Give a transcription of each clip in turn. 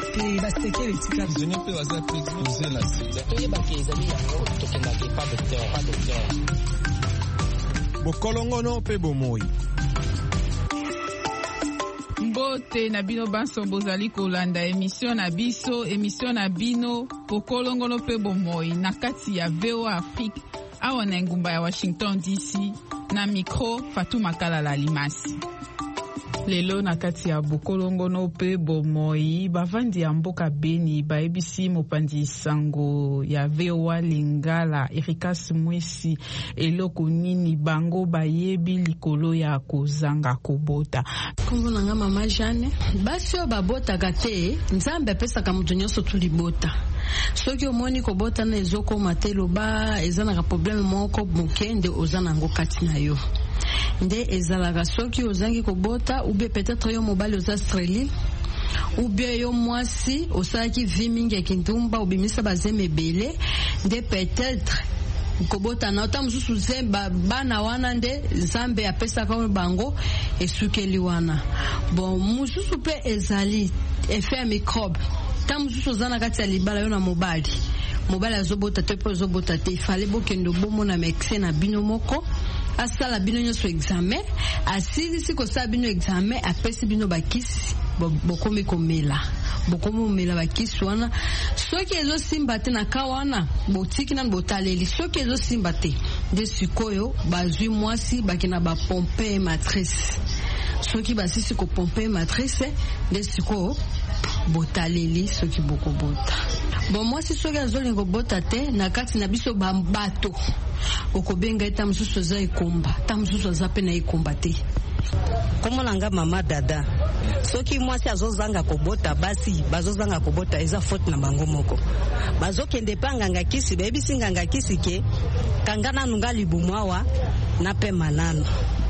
pe basekele tika zone pe waza pe exposer la sida to yeba ke ezali yango tokenda ke pas docteur bokolongono pe bomoi. Mbote na bino banso bozali kolanda émission na biso émission na bino bokolongono pe bomoi na kati ya VOA Afrique awa na ngumba ya Washington DC na micro Fatou Makala Limasi. Lelo na kati ya bokolongono pe bomoi bavandi ya mboka Beni baebisi mopandi sango ya VOA Lingala Ericas Mwesi eloko nini bango bayebi likolo ya kozanga kobota. Kombo nanga mama Jane basi o babotaka te nzambe apesaka mutu nyonso tulibota soki omoni kobota na ezokoma te loba eza na problème moko mokende oza nango kati na yo nde ezalaka soki ozangi kobota ou bien peut-être yo mobali oza stérile ou bien yo mwasi osalaki vie mingi ya kindumba obimisa bazeme ebele nde peut-être kobota na ota mususu zemba bana wana nde Nzambe apesaka bango esukeli wana bon mususu pe ezali effet ya microbe ta mususu ozana kati ya libala yo na mobali azobota te po azobota te ifale bokendo bomo na médecin na bino moko asala bino nyonso examen asilisi kosala bino examen apesi bino bakisi bokomi komela bakisi wana soki ezosimba te na ka wana botiki nanu botaleli soki ezosimba te nde sikoyo bazwi mwasi bakina bapompe matrice soki basisi kopompe matrice nde sikoyo botaleli soki bokobota bon mwasi soki azolinga kobota te na kati na biso bato okobenga eta mususu za ekomba ta mususu za pe na ekomba te komo nanga mama dada soki mwasi azozanga kobota basi bazozanga kobota eza faute na bango moko bazokende pa nganga kisi bebisi nganga kisi ke kangana nunga libumwawa na pe manano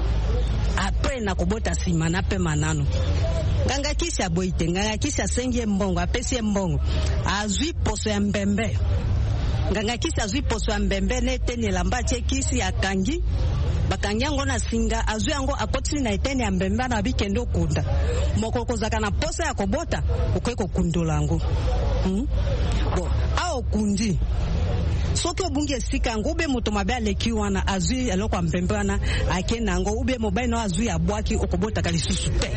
après na kobota sima na pe manano nganga kisi aboite nganga kisi asengie mbongo apesi mbongo azwi poso ya mbembe nganga kisi azwi poso ya mbembe netene lamba tie kisi akangi bakangi yango na singa azwi yango akotisi na etene ya mbembe na bikendo kunda moko kozaka na poso ya kobota okeko kundola yango bon ao kundi soki obungi esika yango ube moto mabe aleki wana azwi eloko ya mbembe wana akenda yango ube mobali na azwi abwaki okobotaka lisusu te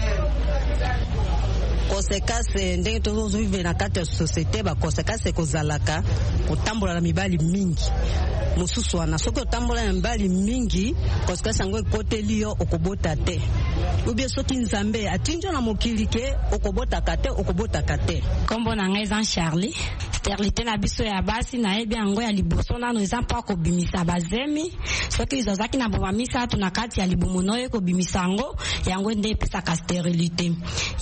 conséquence ndenge tozovive na kati ya société ba conséquence kozalaka kotambola na mibali mingi mususu wana soki otambola na mibali mingi conséquence yango ekoteli yo okobota te ubie soki Nzambe atinjo na mokili ke okobotaka te kombo na ngai Jean Charlie sterilité na biso ya basi na yebi yango ya liboso nano eza mpa kobimisa bazemi soki izozaki na bomamisa tu na kati ya libumono ye kobimisa yango nde epesaka sterilité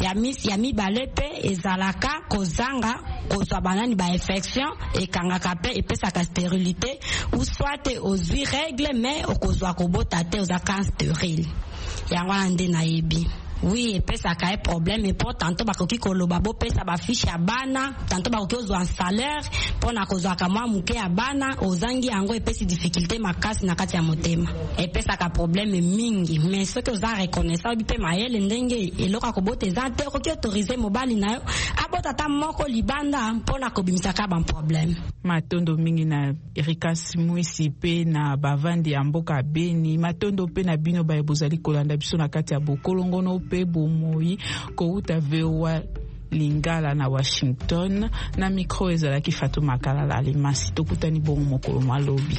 ya mibale pe ezalaka kozanga kozwa banani ba infection ekangaka pe epesaka sterilité ou soit ozwi règle mais okozwa kobota te ozaka stérile yango nde na yebi. Oui, epesaka problème et pour tantôt bakoki koloba bo pesa ba fiche ya bana tantôt bakoki ozwa salaire pona kozwa kamwa muke ya bana ozangi yango epesi difficulté makasi na kati ya motema epesaka problème mingi mais ce que oza reconnaissant bi pe mayele ndenge eloka kobota eza te koki autoriser mobali na yo abota ta moko libanda pona kobimisaka ba problème matondo mingi na Ericas Mwesi pe na bavandi ya mboka Beni matondo pe na bino ba ebozali kolanda biso na kati ya bokolongono pe bomoi kouta VOA Lingala na Washington na micro ezalaki Fatou Makala Limasi tokutani bongo mokolo malobi.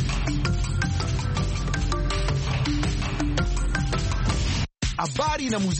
Habari na muziki.